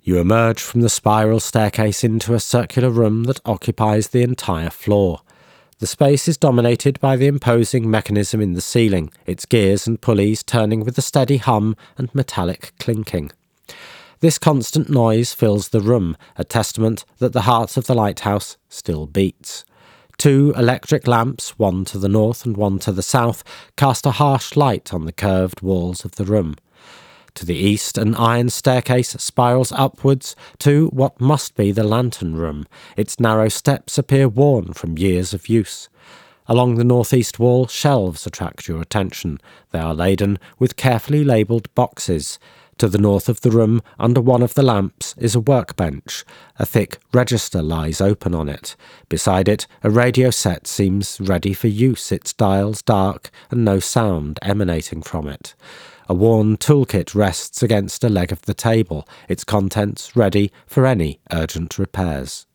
You emerge from the spiral staircase into a circular room that occupies the entire floor. The space is dominated by the imposing mechanism in the ceiling, its gears and pulleys turning with a steady hum and metallic clinking. This constant noise fills the room, a testament that the heart of the lighthouse still beats. 2 electric lamps, one to the north and one to the south, cast a harsh light on the curved walls of the room. To the east, an iron staircase spirals upwards to what must be the lantern room. Its narrow steps appear worn from years of use. Along the northeast wall, shelves attract your attention. They are laden with carefully labelled boxes. To the north of the room, under one of the lamps, is a workbench. A thick register lies open on it. Beside it, a radio set seems ready for use, its dials dark and no sound emanating from it. A worn toolkit rests against a leg of the table, its contents ready for any urgent repairs.